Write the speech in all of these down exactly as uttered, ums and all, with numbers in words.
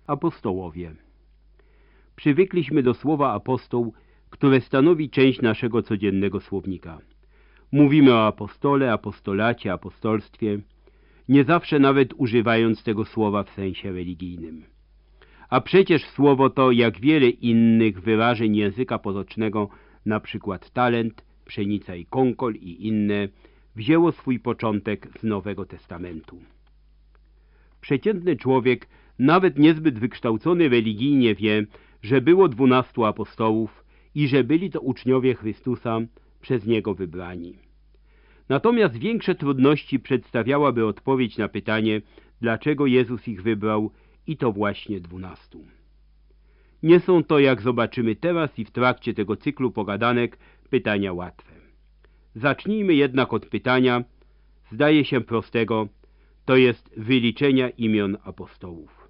Apostołowie. Przywykliśmy do słowa apostoł, które stanowi część naszego codziennego słownika. Mówimy o apostole, apostolacie, apostolstwie, nie zawsze nawet używając tego słowa w sensie religijnym. A przecież słowo to, jak wiele innych wyrażeń języka potocznego, na przykład talent, pszenica i konkol i inne, wzięło swój początek z Nowego Testamentu. Przeciętny człowiek, nawet niezbyt wykształcony religijnie, wie, że było dwunastu apostołów i że byli to uczniowie Chrystusa przez Niego wybrani. Natomiast większe trudności przedstawiałaby odpowiedź na pytanie, dlaczego Jezus ich wybrał i to właśnie dwunastu. Nie są to, jak zobaczymy teraz i w trakcie tego cyklu pogadanek, pytania łatwe. Zacznijmy jednak od pytania, zdaje się prostego, to jest wyliczenia imion apostołów.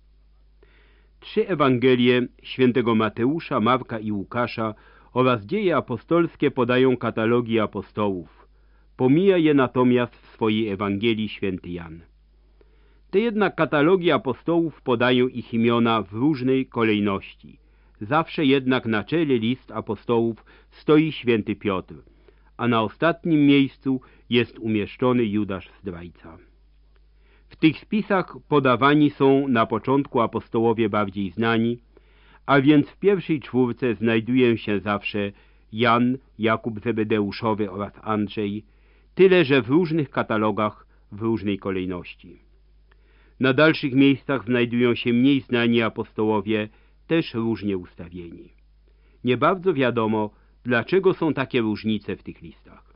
Trzy Ewangelie świętego Mateusza, Marka i Łukasza oraz dzieje apostolskie podają katalogi apostołów. Pomija je natomiast w swojej Ewangelii święty Jan. Te jednak katalogi apostołów podają ich imiona w różnej kolejności. Zawsze jednak na czele list apostołów stoi święty Piotr, a na ostatnim miejscu jest umieszczony Judasz zdrajca. W tych spisach podawani są na początku apostołowie bardziej znani, a więc w pierwszej czwórce znajdują się zawsze Jan, Jakub Zebedeuszowy oraz Andrzej, tyle że w różnych katalogach, w różnej kolejności. Na dalszych miejscach znajdują się mniej znani apostołowie, też różnie ustawieni. Nie bardzo wiadomo, dlaczego są takie różnice w tych listach.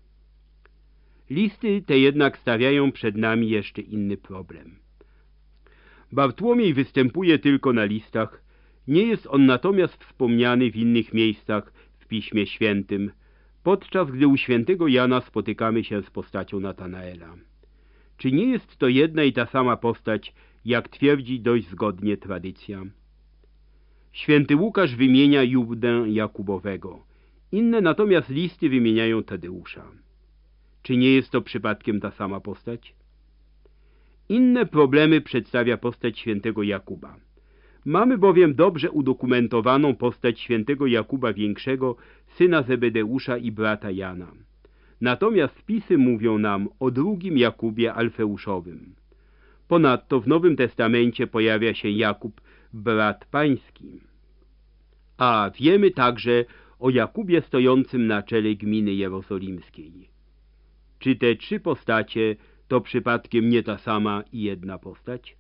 Listy te jednak stawiają przed nami jeszcze inny problem. Bartłomiej występuje tylko na listach, nie jest on natomiast wspomniany w innych miejscach w Piśmie Świętym, podczas gdy u świętego Jana spotykamy się z postacią Natanaela. Czy nie jest to jedna i ta sama postać, jak twierdzi dość zgodnie tradycja? Święty Łukasz wymienia Judę Jakubowego, inne natomiast listy wymieniają Tadeusza. Czy nie jest to przypadkiem ta sama postać? Inne problemy przedstawia postać świętego Jakuba. Mamy bowiem dobrze udokumentowaną postać świętego Jakuba Większego, syna Zebedeusza i brata Jana. Natomiast spisy mówią nam o drugim Jakubie Alfeuszowym. Ponadto w Nowym Testamencie pojawia się Jakub, brat pański. A wiemy także o Jakubie stojącym na czele gminy jerozolimskiej. Czy te trzy postacie to przypadkiem nie ta sama i jedna postać?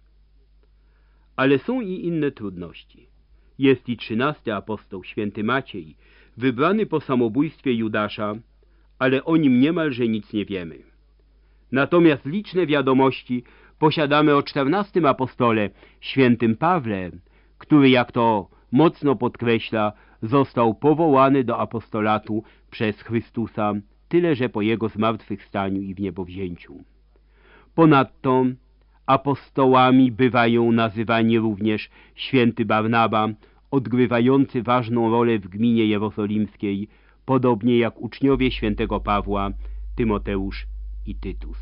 Ale są i inne trudności. Jest i trzynasty apostoł, święty Maciej, wybrany po samobójstwie Judasza, ale o nim niemalże nic nie wiemy. Natomiast liczne wiadomości posiadamy o czternastym apostole, świętym Pawle, który, jak to mocno podkreśla, został powołany do apostolatu przez Chrystusa, tyle że po jego zmartwychwstaniu i wniebowzięciu. Ponadto apostołami bywają nazywani również święty Barnaba, odgrywający ważną rolę w gminie jerozolimskiej, podobnie jak uczniowie świętego Pawła, Tymoteusz i Tytus.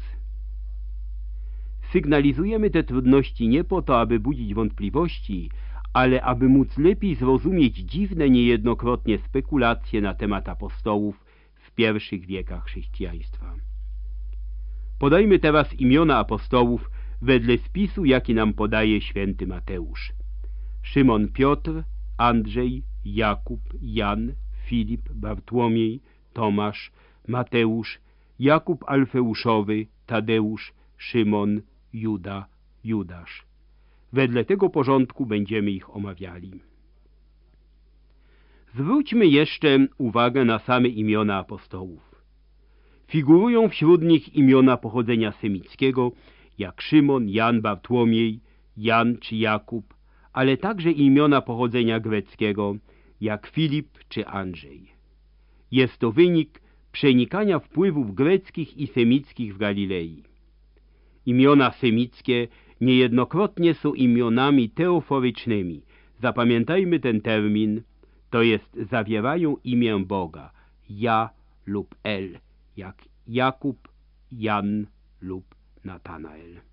Sygnalizujemy te trudności nie po to, aby budzić wątpliwości, ale aby móc lepiej zrozumieć dziwne niejednokrotnie spekulacje na temat apostołów w pierwszych wiekach chrześcijaństwa. Podajmy teraz imiona apostołów wedle spisu, jaki nam podaje święty Mateusz. Szymon Piotr, Andrzej, Jakub, Jan, Filip, Bartłomiej, Tomasz, Mateusz, Jakub Alfeuszowy, Tadeusz, Szymon, Juda, Judasz. Wedle tego porządku będziemy ich omawiali. Zwróćmy jeszcze uwagę na same imiona apostołów. Figurują wśród nich imiona pochodzenia semickiego, jak Szymon, Jan, Bartłomiej, Jan czy Jakub, ale także imiona pochodzenia greckiego, jak Filip czy Andrzej. Jest to wynik przenikania wpływów greckich i semickich w Galilei. Imiona semickie niejednokrotnie są imionami teoforycznymi. Zapamiętajmy ten termin, to jest zawierają imię Boga, ja lub El, jak Jakub, Jan lub Natanael.